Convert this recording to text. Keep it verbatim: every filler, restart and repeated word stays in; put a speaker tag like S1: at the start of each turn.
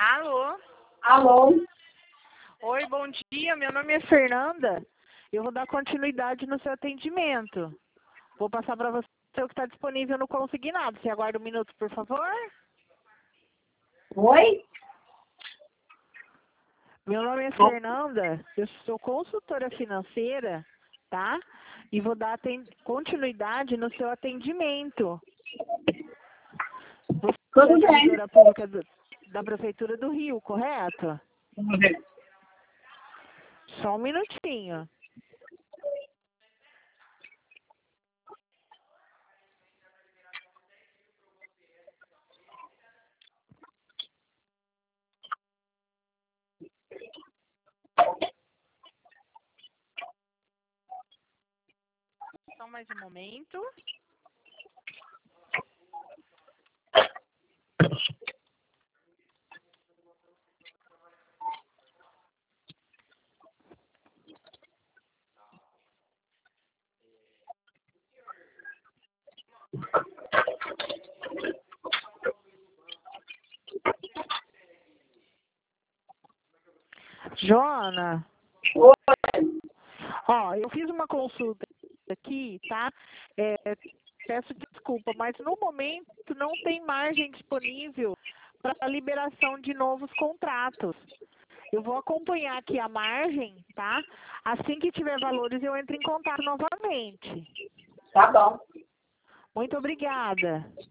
S1: Alô?
S2: Alô?
S1: Oi, bom dia. Meu nome é Fernanda. Eu vou dar continuidade no seu atendimento. Vou passar para você o que está disponível no consignado. Você aguarda um minuto, por favor?
S2: Oi?
S1: Meu nome é Fernanda. Eu sou consultora financeira, tá? E vou dar continuidade no seu atendimento. Você
S2: Tudo
S1: é
S2: bem.
S1: servidora pública do, da Prefeitura do Rio, correto?
S2: Vamos ver.
S1: Só um minutinho. Só mais um momento. Joana,
S2: Oi.
S1: ó, eu fiz uma consulta aqui, tá? É, peço desculpa, mas no momento não tem margem disponível para a liberação de novos contratos. Eu vou acompanhar aqui a margem, tá? Assim que tiver valores, eu entro em contato novamente.
S2: Tá bom.
S1: Muito obrigada.